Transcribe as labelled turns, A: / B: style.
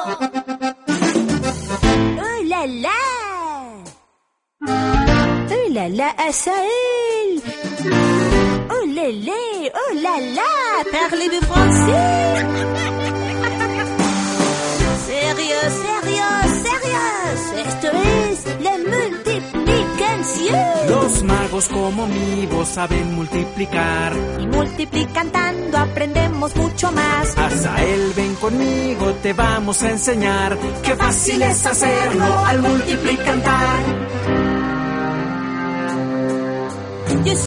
A: Oh là là! Oh là là, Asaël! Oh lélé! Oh là là! Parlez-vous français? Sérieux, sérieux, sérieux! Esto es la multiplicación.
B: Los magos como mi voz saben multiplicar.
A: Y multiplicando aprendemos mucho más.
B: Asael, ven conmigo, te vamos a enseñar. Qué fácil es hacerlo al multiplicar.